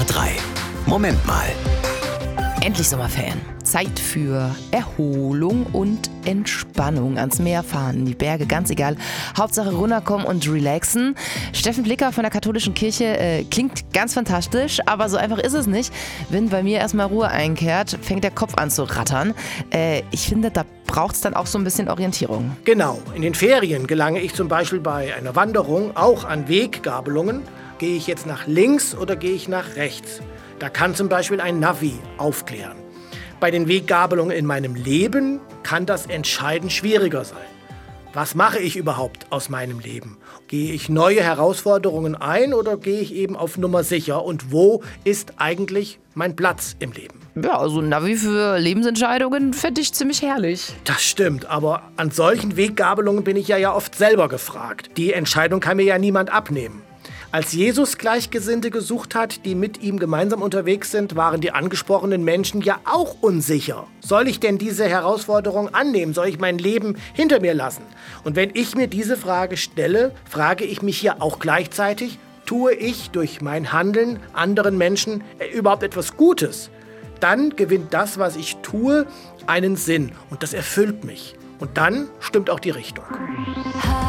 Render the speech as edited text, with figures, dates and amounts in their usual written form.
SWR 3. Moment mal. Endlich Sommerferien. Zeit für Erholung und Entspannung. Ans Meer fahren, in die Berge, ganz egal. Hauptsache runterkommen und relaxen. Steffen Blicker von der katholischen Kirche klingt ganz fantastisch, aber so einfach ist es nicht. Wenn bei mir erstmal Ruhe einkehrt, fängt der Kopf an zu rattern. Ich finde, da braucht es dann auch so ein bisschen Orientierung. Genau. In den Ferien gelange ich zum Beispiel bei einer Wanderung auch an Weggabelungen. Gehe ich jetzt nach links oder gehe ich nach rechts? Da kann zum Beispiel ein Navi aufklären. Bei den Weggabelungen in meinem Leben kann das entscheidend schwieriger sein. Was mache ich überhaupt aus meinem Leben? Gehe ich neue Herausforderungen ein oder gehe ich eben auf Nummer sicher? Und wo ist eigentlich mein Platz im Leben? Ja, also ein Navi für Lebensentscheidungen fände ich ziemlich herrlich. Das stimmt, aber an solchen Weggabelungen bin ich ja oft selber gefragt. Die Entscheidung kann mir ja niemand abnehmen. Als Jesus Gleichgesinnte gesucht hat, die mit ihm gemeinsam unterwegs sind, waren die angesprochenen Menschen ja auch unsicher. Soll ich denn diese Herausforderung annehmen? Soll ich mein Leben hinter mir lassen? Und wenn ich mir diese Frage stelle, frage ich mich ja auch gleichzeitig, tue ich durch mein Handeln anderen Menschen überhaupt etwas Gutes? Dann gewinnt das, was ich tue, einen Sinn und das erfüllt mich. Und dann stimmt auch die Richtung.